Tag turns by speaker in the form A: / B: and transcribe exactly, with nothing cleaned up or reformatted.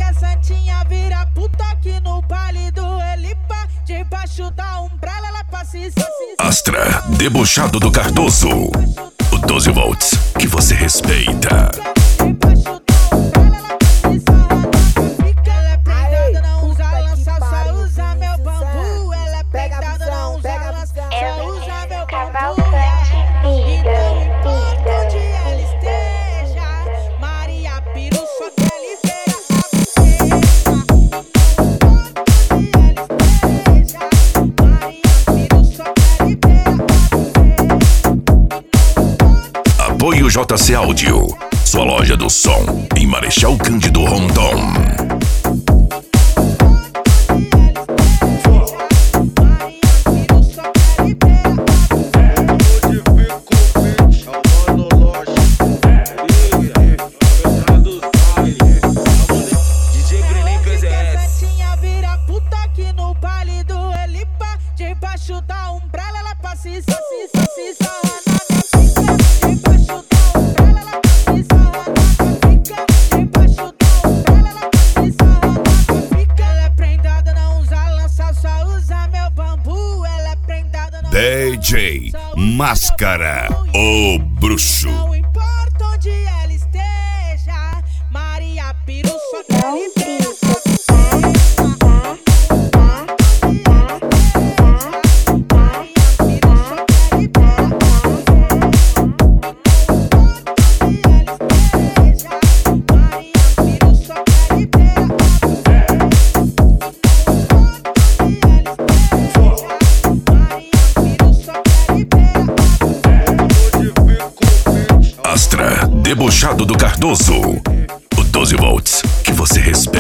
A: quer santinha, vira puta aqui no baile do Elipa. Debaixo da umbrella ela passa e
B: Astra, debochado do Cardoso. O doze volts que você respeita. Apoio J C Áudio, sua loja do som em Marechal Cândido Rondon.
A: Debaixo da umbrella ela passa e só se só se só.
B: D J Máscara, o bruxo.
A: Não importa onde ela esteja, Maria Piru só quer liberar.
B: Astra, debochado do Cardoso. O doze volts que você respeita.